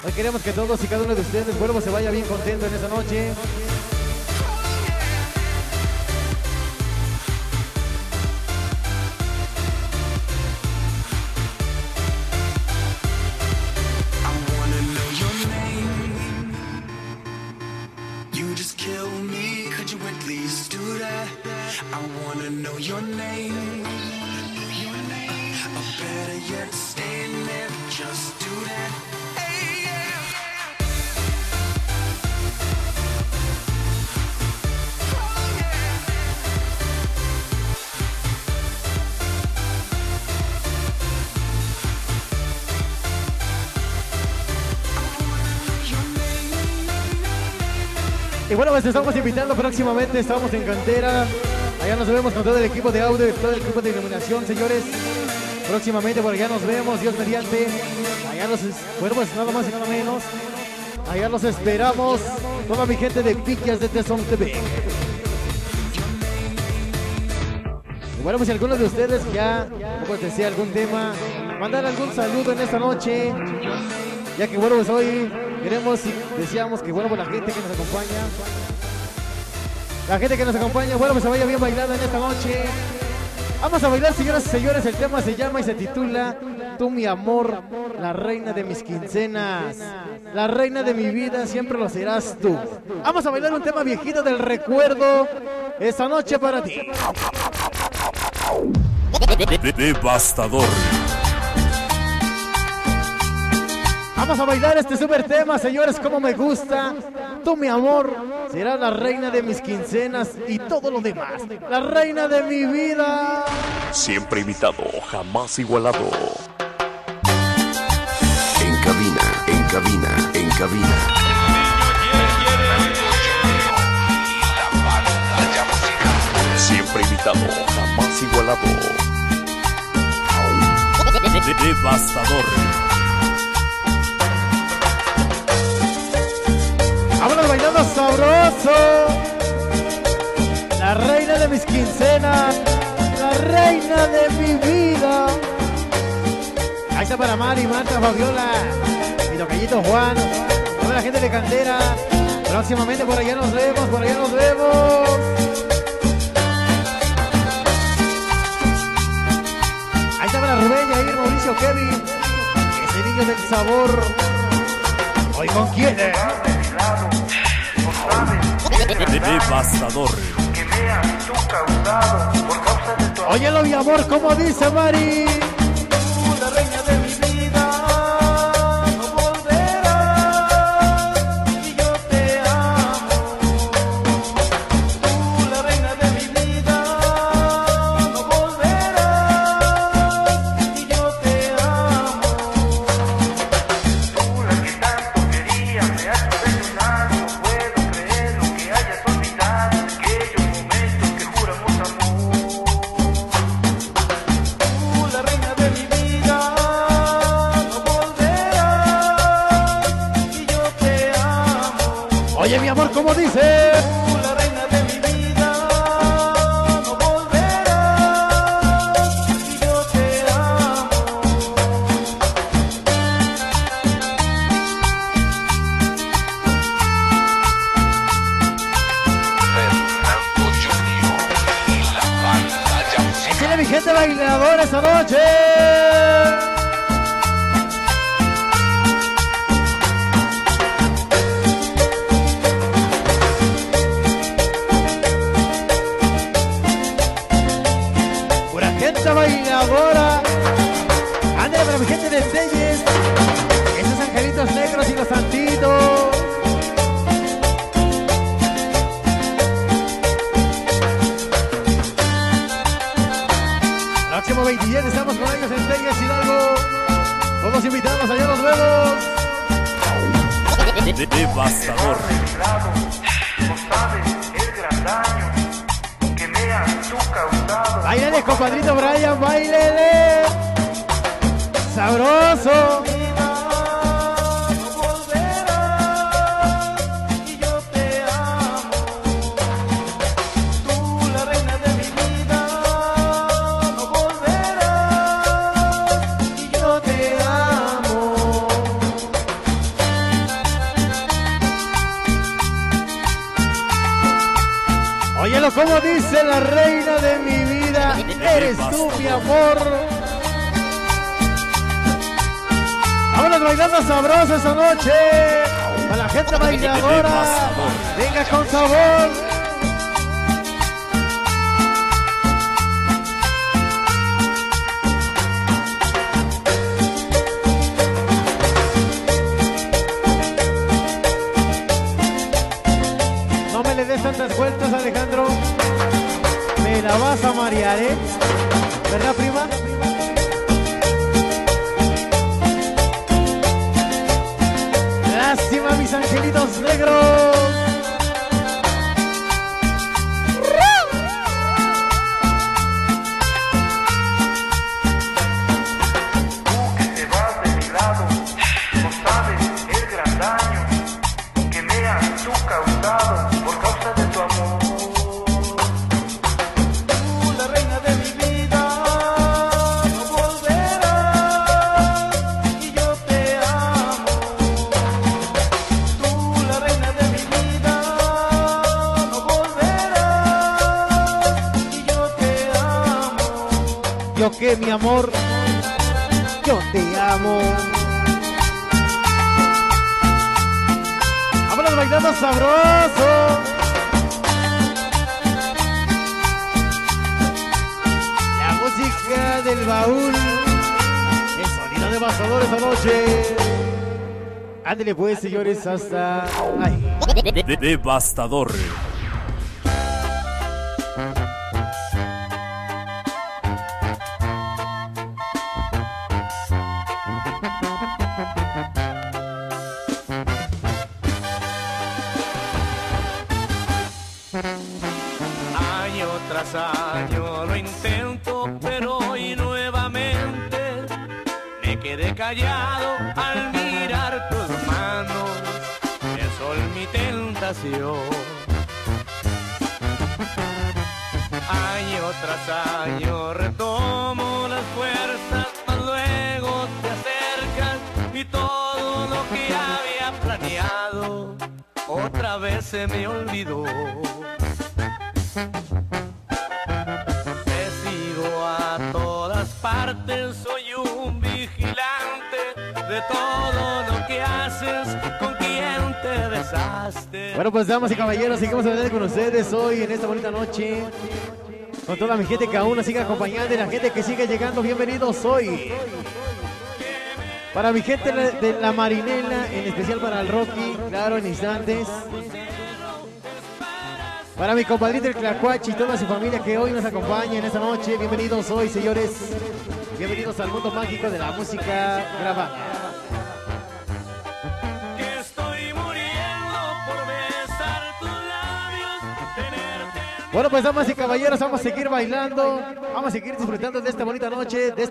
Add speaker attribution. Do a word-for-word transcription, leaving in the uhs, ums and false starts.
Speaker 1: Hoy queremos que todos y cada uno de ustedes, bueno, se vaya bien contento en esta noche. Y bueno, pues estamos invitando próximamente, estamos en Cantera. Allá nos vemos con todo el equipo de audio, todo el equipo de iluminación, señores. Próximamente por allá nos vemos, Dios mediante. Allá los, bueno, pues nada más y nada menos. Allá los esperamos, toda mi gente de Piquias de Tesón T V. Y bueno, pues si alguno de ustedes ya, pues desea algún tema, mandar algún saludo en esta noche. Ya que bueno, pues hoy queremos y deseamos que bueno, pues la gente que nos acompaña, la gente que nos acompaña, bueno, pues se vaya bien bailada en esta noche. Vamos a bailar, señoras y señores, el tema se llama y se titula Tú mi amor, la reina de mis quincenas, la reina de mi vida, siempre lo serás tú. Vamos a bailar un tema viejito del recuerdo, esta noche para ti.
Speaker 2: Devastador.
Speaker 1: Vamos a bailar este super tema, señores, como me gusta. Tú, mi amor, serás la reina de mis quincenas y todo lo demás. La reina de mi vida.
Speaker 2: Siempre imitado, jamás igualado.
Speaker 3: En cabina, en cabina, en cabina.
Speaker 2: Siempre imitado, jamás igualado. Devastador.
Speaker 1: Vámonos bailando sabroso. La reina de mis quincenas, la reina de mi vida. Ahí está para Mari, Marta, Fabiola, mi tocallito Juan, toda la gente de Cantera. Próximamente por allá nos vemos, por allá nos vemos. Ahí está para Rubén, Yair, Mauricio, Kevin, ese niño del sabor. ¿Hoy con quién es?
Speaker 2: Devastador.
Speaker 4: Que me has tú causado por causa de tu amor.
Speaker 1: Óyelo, mi amor, como dice Mari.
Speaker 4: Tú, la reina de mi vida, no volverás y yo te amo. Tú, la reina de mi vida, no volverás y yo te amo. Tú, la que tanto quería, me has traicionado. No puedo creer lo que hayas olvidado de aquellos momentos que juramos amor. Tú, la reina de mi vida, no volverás y yo te amo.
Speaker 1: Oye, mi amor, como dice.
Speaker 4: Tú, la reina de mi vida, no volverás y yo te amo.
Speaker 3: Fernando Junior y la banda ya.
Speaker 1: Échale mi gente bailadora esta noche. Pura gente bailadora. Ándale para mi gente de Telles. Esos angelitos negros y los santitos. Próximo veintisiete estamos con ellos en Telles, Hidalgo. Todos invitados, allá nos vemos.
Speaker 2: Devastador.
Speaker 4: No sabes el gran daño que me has tú causado.
Speaker 1: Báilele, compadrito Brian, báilele. Sabroso.
Speaker 4: No volverás y yo te amo. Tú, la reina de mi vida, no volverás y yo te amo.
Speaker 1: Óyelo como dice la reina de mi vida, eres tú mi amor. Vámonos bailando sabroso esta noche. Para la gente bailadora, venga con sabor. No me le des tantas vueltas, Alejandro. Me la vas a marear, ¿eh? ¿Verdad, prima? Lástima, mis angelitos negros.
Speaker 4: Tú que te vas de mi lado, no sabes el gran daño que me has tú causado por causa de tu amor. Tú, la reina de mi vida, no volverás y yo te amo. Tú, la reina de mi vida, no volverás y yo te amo.
Speaker 1: Yo que mi amor, yo te amo. Vámonos bailando sabroso. La música del baúl, el sonido devastador esta noche. Ándale pues, señores, hasta ahí.
Speaker 2: De- de- Devastador.
Speaker 5: Año tras año lo intento, pero hoy nuevamente me quedé callado al mirar tus manos, que son mi tentación. Año tras año retomo las fuerzas, mas luego te acercas y todo lo que había planeado otra vez se me olvidó. Te sigo a todas partes, soy un vigilante de todo lo que haces, con quien te besaste.
Speaker 1: Bueno, pues damas y caballeros, seguimos adelante con ustedes hoy en esta bonita noche. Con toda mi gente que aún nos sigue acompañando y la gente que sigue llegando, bienvenidos hoy. Para mi gente de la Marinela, en especial para el Rocky, claro, en instantes. Para mi compadrito el Clacuachi y toda su familia que hoy nos acompaña en esta noche, bienvenidos hoy, señores. Bienvenidos al mundo mágico de la música grabada.
Speaker 5: Que estoy muriendo por besar tus labios, tenerte.
Speaker 1: Bueno, pues damas y caballeros, vamos a seguir bailando, vamos a seguir disfrutando de esta bonita noche, de esta